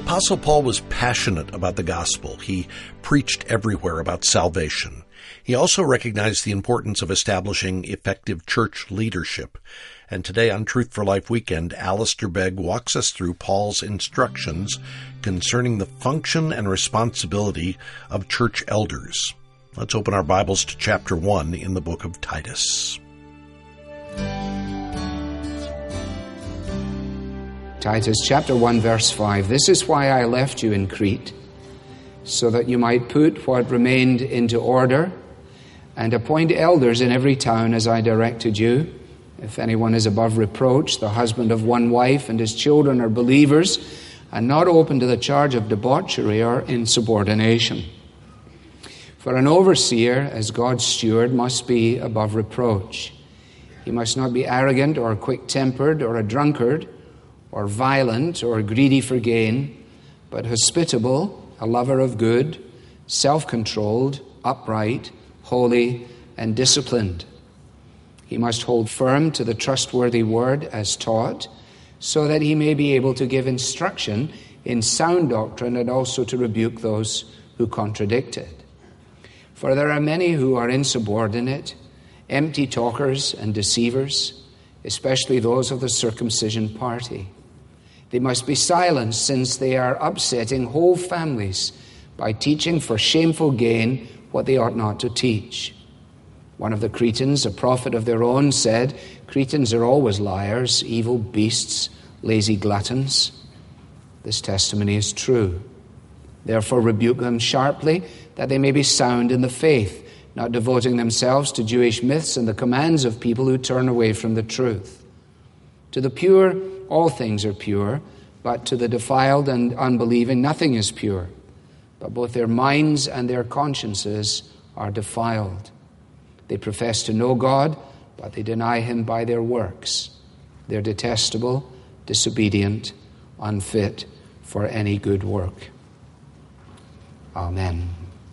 Apostle Paul was passionate about the gospel. He preached everywhere about salvation. He also recognized the importance of establishing effective church leadership. And today on Truth for Life Weekend, Alistair Begg walks us through Paul's instructions concerning the function and responsibility of church elders. Let's open our Bibles to chapter 1 in the book of Titus. Titus chapter 1 verse 5, "This is why I left you in Crete, so that you might put what remained into order and appoint elders in every town as I directed you. If anyone is above reproach, the husband of one wife, and his children are believers, and not open to the charge of debauchery or insubordination. For an overseer, as God's steward, must be above reproach. He must not be arrogant or quick-tempered or a drunkard or violent or greedy for gain, but hospitable, a lover of good, self-controlled, upright, holy, and disciplined. He must hold firm to the trustworthy word as taught, so that he may be able to give instruction in sound doctrine and also to rebuke those who contradict it. For there are many who are insubordinate, empty talkers and deceivers, especially those of the circumcision party. They must be silenced, since they are upsetting whole families by teaching for shameful gain what they ought not to teach. One of the Cretans, a prophet of their own, said, 'Cretans are always liars, evil beasts, lazy gluttons.' This testimony is true. Therefore rebuke them sharply, that they may be sound in the faith, not devoting themselves to Jewish myths and the commands of people who turn away from the truth. To the pure, all things are pure, but to the defiled and unbelieving, nothing is pure. But both their minds and their consciences are defiled. They profess to know God, but they deny him by their works. They're detestable, disobedient, unfit for any good work." Amen.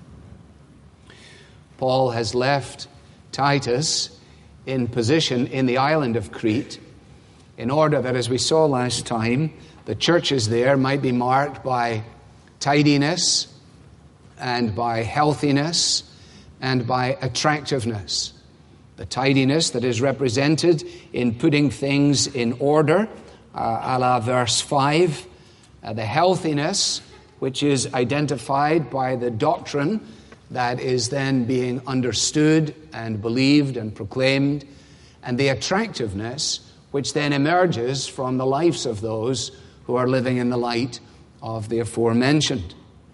Paul has left Titus in position in the island of Crete in order that, as we saw last time, the churches there might be marked by tidiness and by healthiness and by attractiveness. The tidiness that is represented in putting things in order, a la verse 5. The healthiness, which is identified by the doctrine that is then being understood and believed and proclaimed, and the attractiveness, which then emerges from the lives of those who are living in the light of the aforementioned.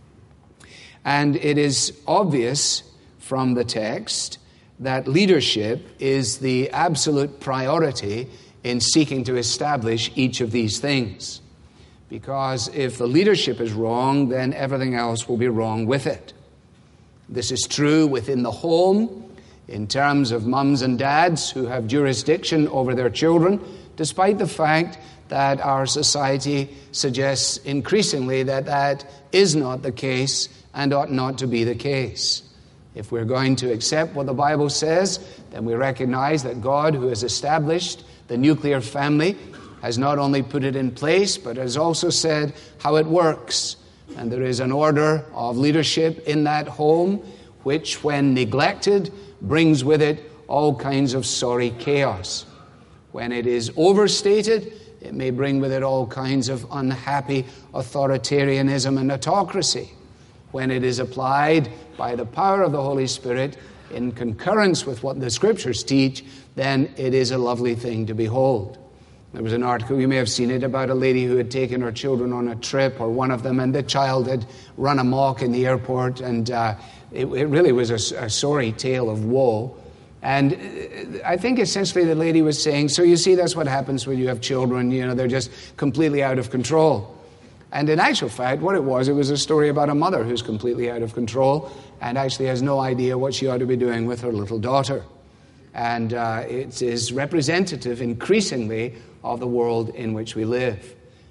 And it is obvious from the text that leadership is the absolute priority in seeking to establish each of these things. Because if the leadership is wrong, then everything else will be wrong with it. This is true within the home, in terms of mums and dads who have jurisdiction over their children, despite the fact that our society suggests increasingly that that is not the case and ought not to be the case. If we're going to accept what the Bible says, then we recognize that God, who has established the nuclear family, has not only put it in place, but has also said how it works. And there is an order of leadership in that home, which, when neglected, brings with it all kinds of sorry chaos. When it is overstated, it may bring with it all kinds of unhappy authoritarianism and autocracy. When it is applied by the power of the Holy Spirit in concurrence with what the Scriptures teach, then it is a lovely thing to behold. There was an article, you may have seen it, about a lady who had taken her children on a trip, or one of them, and the child had run amok in the airport, and it really was a sorry tale of woe. And I think essentially the lady was saying, so you see, that's what happens when you have children, they're just completely out of control. And in actual fact, what it was a story about a mother who's completely out of control and actually has no idea what she ought to be doing with her little daughter. And it is representative increasingly of the world in which we live.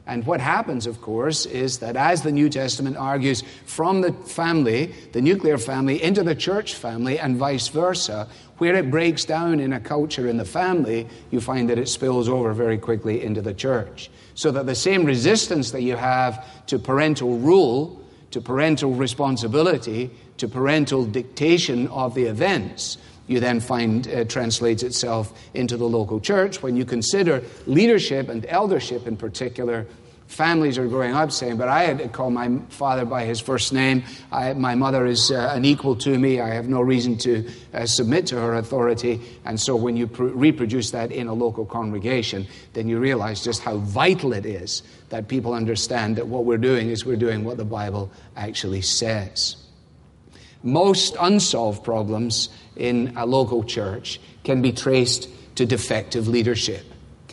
And what happens, of course, is that as the New Testament argues from the family, the nuclear family, into the church family and vice versa, where it breaks down in a culture in the family, you find that it spills over very quickly into the church. So that the same resistance that you have to parental rule, to parental responsibility, to parental dictation of the events, you then find translates itself into the local church. When you consider leadership and eldership in particular, families are growing up saying, but I had to call my father by his first name. My mother is an equal to me. I have no reason to submit to her authority. And so when you reproduce that in a local congregation, then you realize just how vital it is that people understand that what we're doing is we're doing what the Bible actually says. Most unsolved problems in a local church can be traced to defective leadership.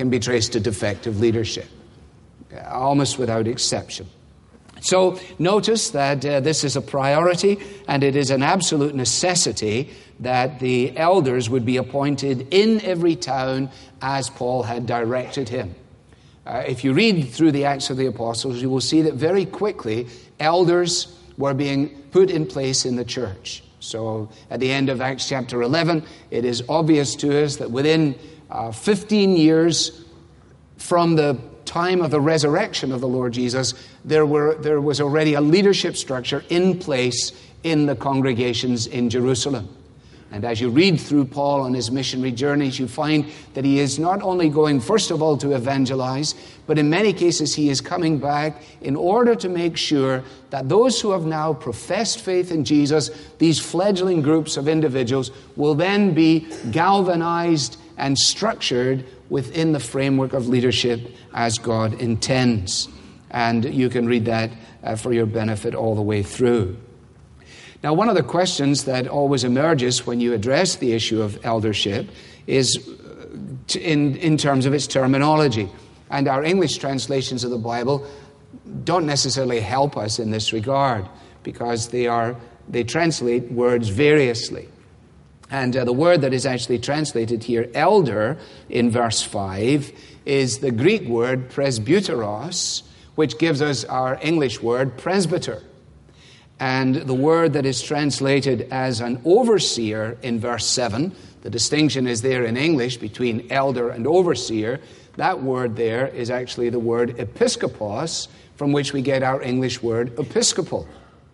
Almost without exception. So notice that this is a priority, and it is an absolute necessity that the elders would be appointed in every town as Paul had directed him. If you read through the Acts of the Apostles, you will see that very quickly elders were being put in place in the church. So at the end of Acts chapter 11, it is obvious to us that within 15 years from the time of the resurrection of the Lord Jesus, there was already a leadership structure in place in the congregations in Jerusalem. And as you read through Paul on his missionary journeys, you find that he is not only going, first of all, to evangelize, but in many cases he is coming back in order to make sure that those who have now professed faith in Jesus, these fledgling groups of individuals, will then be galvanized and structured within the framework of leadership as God intends. And you can read that for your benefit all the way through. Now, one of the questions that always emerges when you address the issue of eldership is in terms of its terminology. And our English translations of the Bible don't necessarily help us in this regard because they translate words variously. And the word that is actually translated here, elder, in verse 5, is the Greek word presbyteros, which gives us our English word presbyter. And the word that is translated as an overseer in verse 7, the distinction is there in English between elder and overseer. That word there is actually the word episkopos, from which we get our English word episcopal.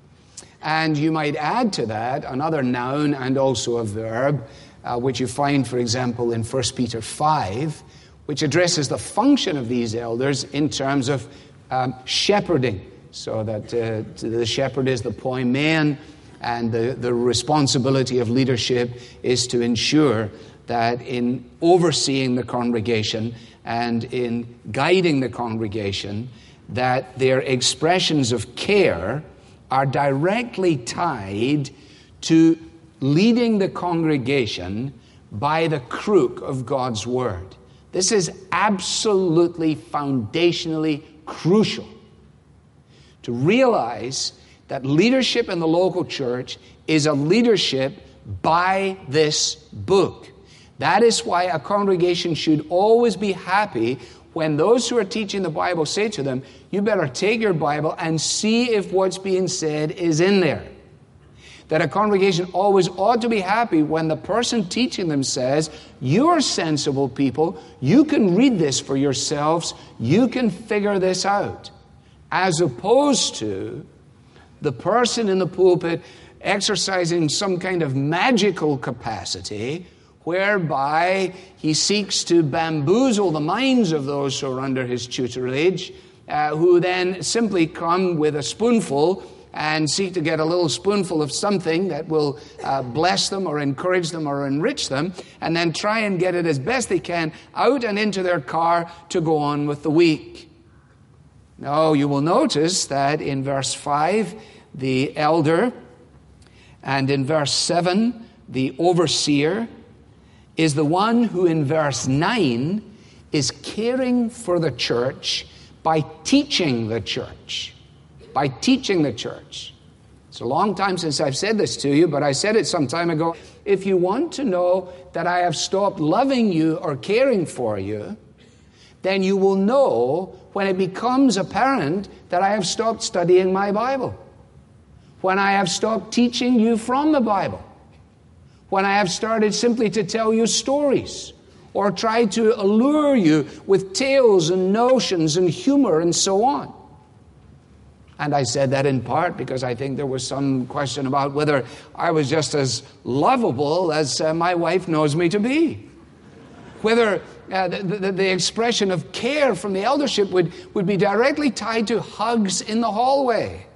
And you might add to that another noun and also a verb, which you find, for example, in 1 Peter 5, which addresses the function of these elders in terms of shepherding. So that the shepherd is the poimen, and the responsibility of leadership is to ensure that in overseeing the congregation and in guiding the congregation, that their expressions of care are directly tied to leading the congregation by the crook of God's Word. This is absolutely foundationally crucial. To realize that leadership in the local church is a leadership by this book. That is why a congregation should always be happy when those who are teaching the Bible say to them, you better take your Bible and see if what's being said is in there. That a congregation always ought to be happy when the person teaching them says, you're sensible people, you can read this for yourselves, you can figure this out. As opposed to the person in the pulpit exercising some kind of magical capacity whereby he seeks to bamboozle the minds of those who are under his tutelage, who then simply come with a spoonful and seek to get a little spoonful of something that will bless them or encourage them or enrich them, and then try and get it as best they can out and into their car to go on with the week. No, you will notice that in verse 5, the elder, and in verse 7, the overseer, is the one who in verse 9 is caring for the church by teaching the church. By teaching the church. It's a long time since I've said this to you, but I said it some time ago. If you want to know that I have stopped loving you or caring for you, then you will know when it becomes apparent that I have stopped studying my Bible, when I have stopped teaching you from the Bible, when I have started simply to tell you stories or try to allure you with tales and notions and humor and so on. And I said that in part because I think there was some question about whether I was just as lovable as my wife knows me to be. Whether the expression of care from the eldership would be directly tied to hugs in the hallway.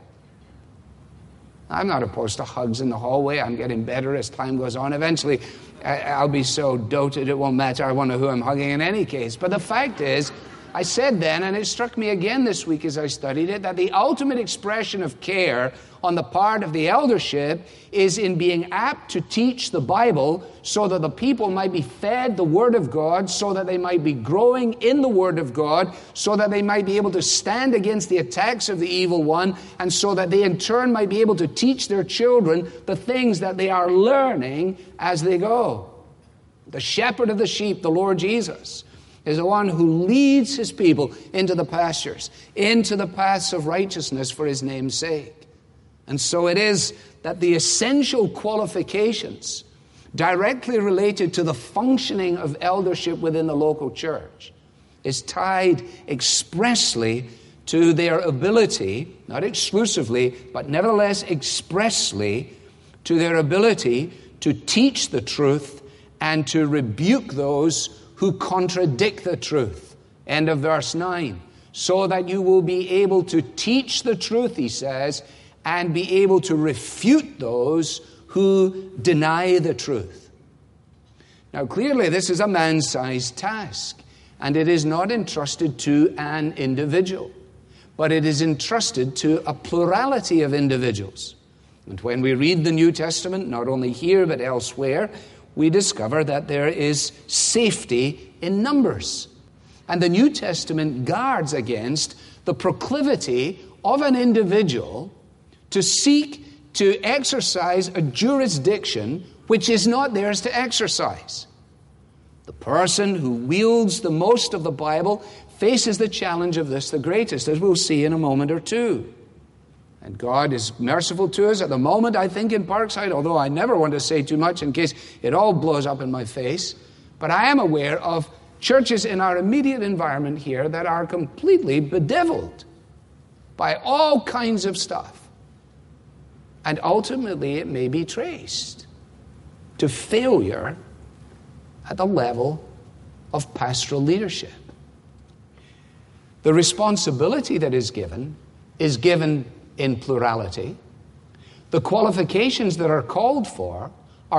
I'm not opposed to hugs in the hallway. I'm getting better as time goes on. Eventually, I'll be so doted it won't matter. I wonder who I'm hugging in any case. But the fact is, I said then, and it struck me again this week as I studied it, that the ultimate expression of care on the part of the eldership is in being apt to teach the Bible so that the people might be fed the Word of God, so that they might be growing in the Word of God, so that they might be able to stand against the attacks of the evil one, and so that they in turn might be able to teach their children the things that they are learning as they go. The shepherd of the sheep, the Lord Jesus, is the one who leads his people into the pastures, into the paths of righteousness for his name's sake. And so it is that the essential qualifications directly related to the functioning of eldership within the local church is tied expressly to their ability, not exclusively, but nevertheless expressly, to their ability to teach the truth and to rebuke those who contradict the truth. End of verse 9. So that you will be able to teach the truth, he says, and be able to refute those who deny the truth. Now, clearly, this is a man-sized task, and it is not entrusted to an individual, but it is entrusted to a plurality of individuals. And when we read the New Testament, not only here but elsewhere, we discover that there is safety in numbers. And the New Testament guards against the proclivity of an individual to seek to exercise a jurisdiction which is not theirs to exercise. The person who wields the most of the Bible faces the challenge of this the greatest, as we'll see in a moment or two. And God is merciful to us at the moment, I think, in Parkside, although I never want to say too much in case it all blows up in my face. But I am aware of churches in our immediate environment here that are completely bedeviled by all kinds of stuff. And ultimately, it may be traced to failure at the level of pastoral leadership. The responsibility that is given in plurality. The qualifications that are called for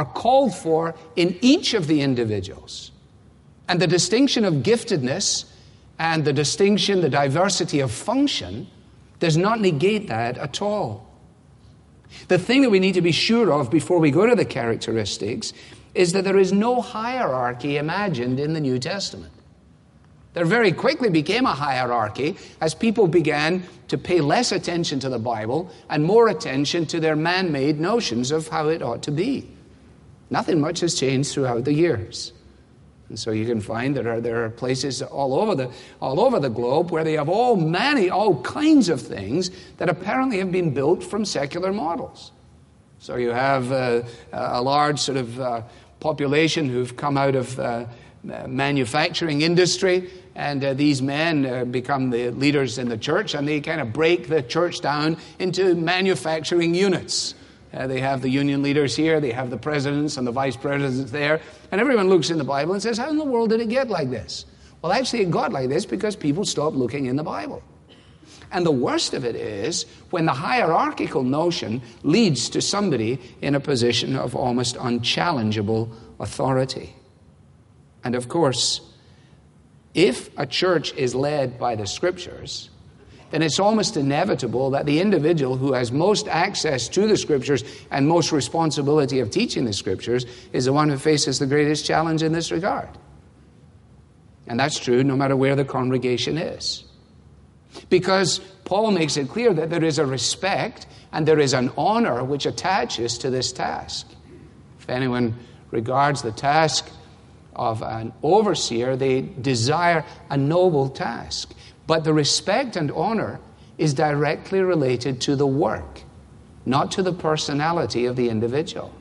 in each of the individuals. And the distinction of giftedness and the distinction, the diversity of function, does not negate that at all. The thing that we need to be sure of before we go to the characteristics is that there is no hierarchy imagined in the New Testament. There very quickly became a hierarchy as people began to pay less attention to the Bible and more attention to their man-made notions of how it ought to be. Nothing much has changed throughout the years. And so you can find that there are places all over the globe where they have all kinds of things that apparently have been built from secular models. So you have a large sort of population who've come out of manufacturing industry, and these men become the leaders in the church, and they kind of break the church down into manufacturing units. They have the union leaders here, they have the presidents and the vice presidents there, and everyone looks in the Bible and says, how in the world did it get like this? Well, actually it got like this because people stopped looking in the Bible. And the worst of it is when the hierarchical notion leads to somebody in a position of almost unchallengeable authority. And of course, if a church is led by the Scriptures, then it's almost inevitable that the individual who has most access to the Scriptures and most responsibility of teaching the Scriptures is the one who faces the greatest challenge in this regard. And that's true no matter where the congregation is. Because Paul makes it clear that there is a respect and there is an honor which attaches to this task. If anyone regards the task of an overseer. They desire a noble task. But the respect and honor is directly related to the work, not to the personality of the individual.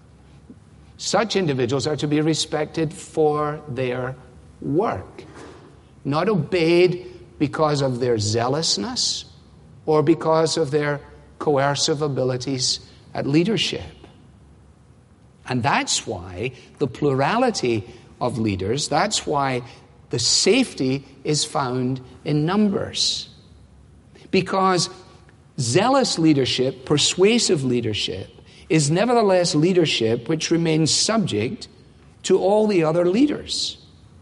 Such individuals are to be respected for their work, not obeyed because of their zealousness or because of their coercive abilities at leadership. And that's why the plurality of leaders, that's why the safety is found in numbers. Because zealous leadership, persuasive leadership, is nevertheless leadership which remains subject to all the other leaders.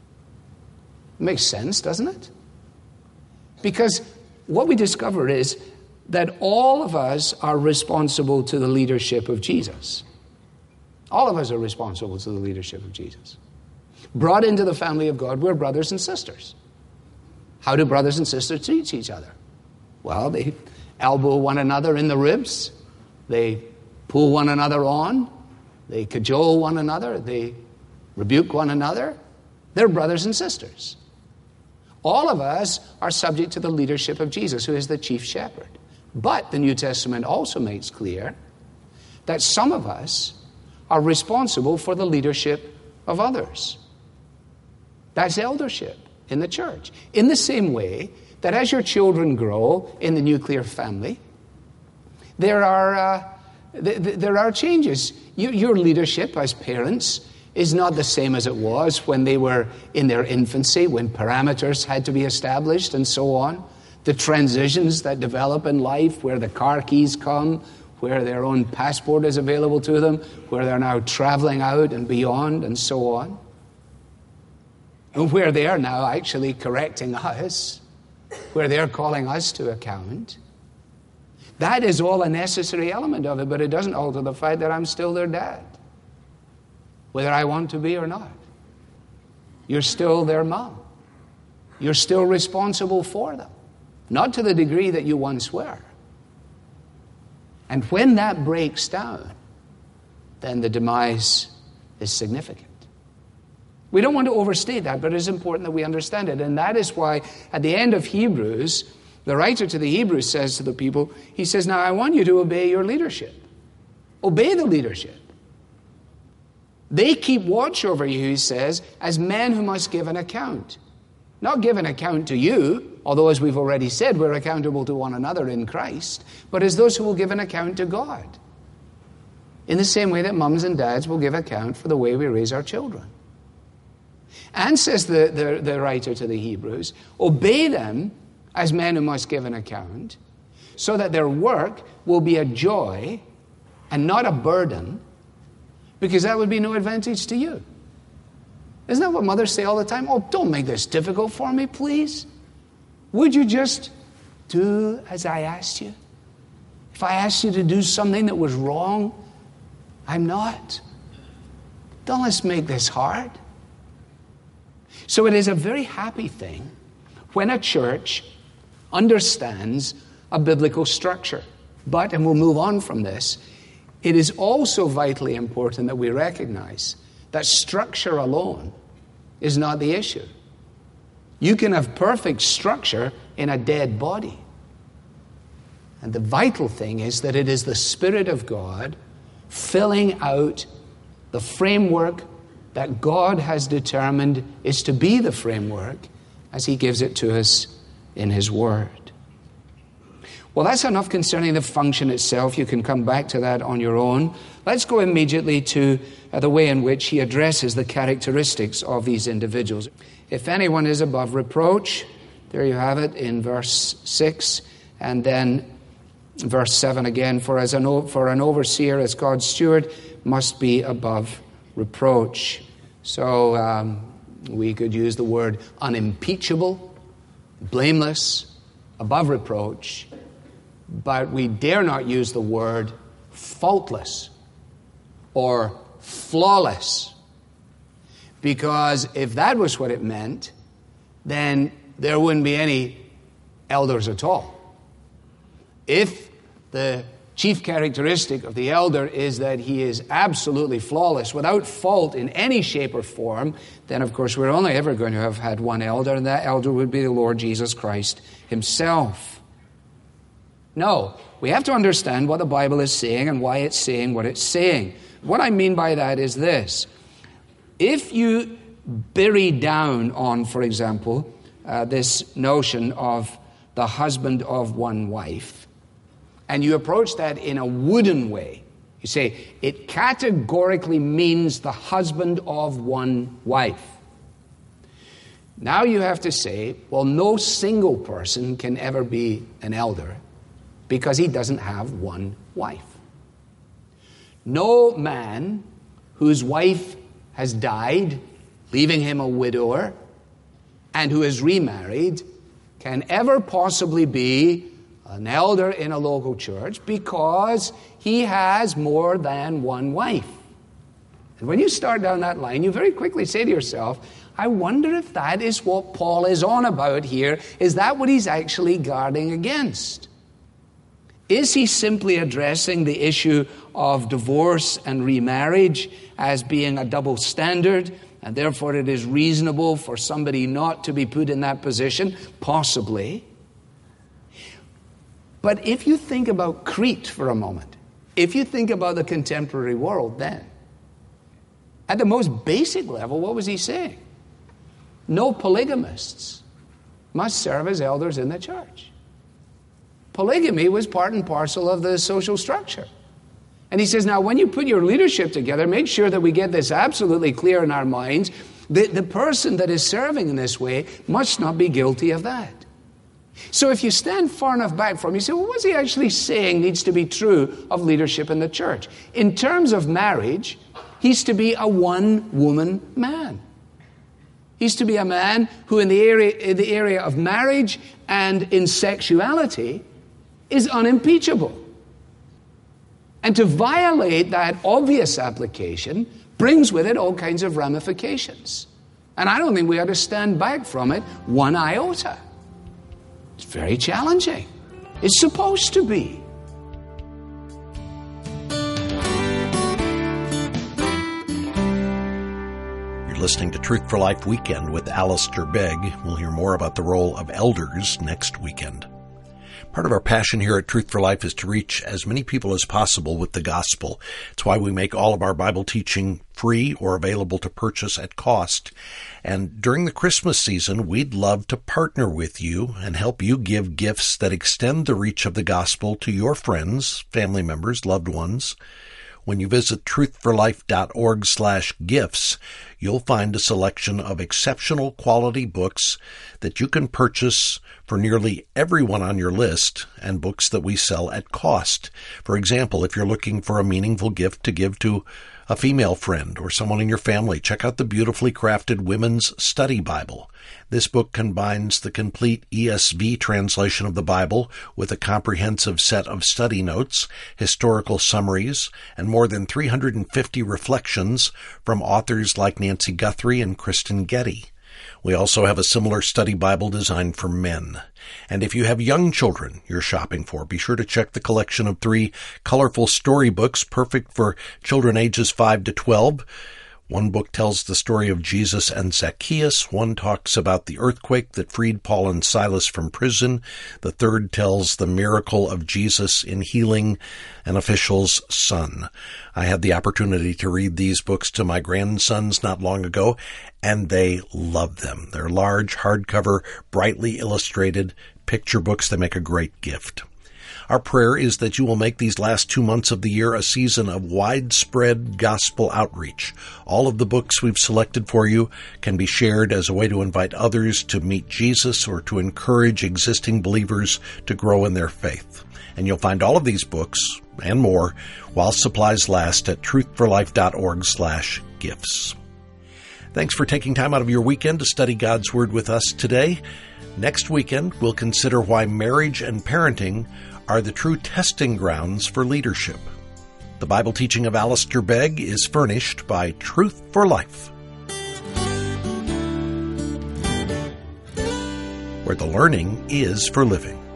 Makes sense, doesn't it? Because what we discover is that all of us are responsible to the leadership of Jesus. All of us are responsible to the leadership of Jesus. Brought into the family of God, we're brothers and sisters. How do brothers and sisters treat each other? Well, they elbow one another in the ribs. They pull one another on. They cajole one another. They rebuke one another. They're brothers and sisters. All of us are subject to the leadership of Jesus, who is the chief shepherd. But the New Testament also makes clear that some of us are responsible for the leadership of others. That's eldership in the church. In the same way that as your children grow in the nuclear family, there are changes. Your leadership as parents is not the same as it was when they were in their infancy, when parameters had to be established and so on. The transitions that develop in life, where the car keys come, where their own passport is available to them, where they're now traveling out and beyond and so on. And where they are now actually correcting us, where they're calling us to account. That is all a necessary element of it, but it doesn't alter the fact that I'm still their dad, whether I want to be or not. You're still their mom. You're still responsible for them, not to the degree that you once were. And when that breaks down, then the demise is significant. We don't want to overstate that, but it's important that we understand it. And that is why at the end of Hebrews, the writer to the Hebrews says to the people, he says, now I want you to obey your leadership. Obey the leadership. They keep watch over you, he says, as men who must give an account. Not give an account to you, although as we've already said, we're accountable to one another in Christ, but as those who will give an account to God. In the same way that mums and dads will give account for the way we raise our children. And says the writer to the Hebrews, obey them as men who must give an account, so that their work will be a joy and not a burden, because that would be no advantage to you. Isn't that what mothers say all the time? Oh, don't make this difficult for me, please. Would you just do as I asked you? If I asked you to do something that was wrong, I'm not. Don't let's make this hard. So it is a very happy thing when a church understands a biblical structure. But, and we'll move on from this, it is also vitally important that we recognize that structure alone is not the issue. You can have perfect structure in a dead body. And the vital thing is that it is the Spirit of God filling out the framework that God has determined is to be the framework as he gives it to us in his Word. Well, that's enough concerning the function itself. You can come back to that on your own. Let's go immediately to the way in which he addresses the characteristics of these individuals. If anyone is above reproach, there you have it in verse 6, and then verse 7 again, for an overseer as God's steward must be above reproach. So we could use the word unimpeachable, blameless, above reproach, but we dare not use the word faultless or flawless, because if that was what it meant, then there wouldn't be any elders at all. If the chief characteristic of the elder is that he is absolutely flawless, without fault in any shape or form, then of course we're only ever going to have had one elder, and that elder would be the Lord Jesus Christ himself. No, we have to understand what the Bible is saying and why it's saying what it's saying. What I mean by that is this. If you bury down on, for example, this notion of the husband of one wife, and you approach that in a wooden way, you say, it categorically means the husband of one wife. Now you have to say, well, no single person can ever be an elder because he doesn't have one wife. No man whose wife has died, leaving him a widower, and who is remarried, can ever possibly be an elder in a local church because he has more than one wife. And when you start down that line, you very quickly say to yourself, I wonder if that is what Paul is on about here. Is that what he's actually guarding against? Is he simply addressing the issue of divorce and remarriage as being a double standard, and therefore it is reasonable for somebody not to be put in that position? Possibly. But if you think about Crete for a moment, if you think about the contemporary world then, at the most basic level, what was he saying? No polygamists must serve as elders in the church. Polygamy was part and parcel of the social structure. And he says, now when you put your leadership together, make sure that we get this absolutely clear in our minds. The person that is serving in this way must not be guilty of that. So if you stand far enough back from him, you say, well, what's he actually saying needs to be true of leadership in the church? In terms of marriage, he's to be a one-woman man. He's to be a man who in the area of marriage and in sexuality is unimpeachable. And to violate that obvious application brings with it all kinds of ramifications. And I don't think we ought to stand back from it one iota. It's very challenging. It's supposed to be. You're listening to Truth for Life Weekend with Alistair Begg. We'll hear more about the role of elders next weekend. Part of our passion here at Truth for Life is to reach as many people as possible with the gospel. It's why we make all of our Bible teaching free or available to purchase at cost. And during the Christmas season, we'd love to partner with you and help you give gifts that extend the reach of the gospel to your friends, family members, loved ones. When you visit truthforlife.org/gifts, you'll find a selection of exceptional quality books that you can purchase for nearly everyone on your list, and books that we sell at cost. For example, if you're looking for a meaningful gift to give to a female friend or someone in your family, check out the beautifully crafted Women's Study Bible. This book combines the complete ESV translation of the Bible with a comprehensive set of study notes, historical summaries, and more than 350 reflections from authors like Nancy Guthrie and Kristen Getty. We also have a similar study Bible designed for men. And if you have young children you're shopping for, be sure to check the collection of 3 colorful storybooks perfect for children ages 5 to 12. One book tells the story of Jesus and Zacchaeus. One talks about the earthquake that freed Paul and Silas from prison. The third tells the miracle of Jesus in healing an official's son. I had the opportunity to read these books to my grandsons not long ago, and they love them. They're large, hardcover, brightly illustrated picture books. They make a great gift. Our prayer is that you will make these last 2 months of the year a season of widespread gospel outreach. All of the books we've selected for you can be shared as a way to invite others to meet Jesus or to encourage existing believers to grow in their faith. And you'll find all of these books and more while supplies last at truthforlife.org/gifts. Thanks for taking time out of your weekend to study God's Word with us today. Next weekend, we'll consider why marriage and parenting are the true testing grounds for leadership. The Bible teaching of Alistair Begg is furnished by Truth for Life, where the learning is for living.